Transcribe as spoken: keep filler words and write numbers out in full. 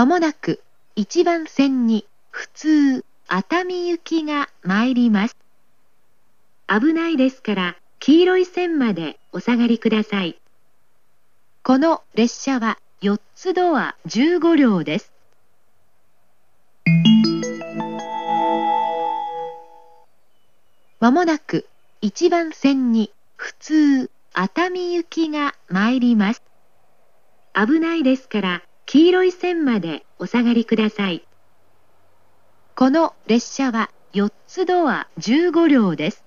まもなくいちばん線に普通熱海行きが参ります。危ないですから黄色い線までお下がりください。この列車はよっつドアじゅうごりょうです。まもなくいちばん線に普通熱海行きが参ります。危ないですから黄色い線までお下がりください。この列車はよっつドアじゅうごりょうです。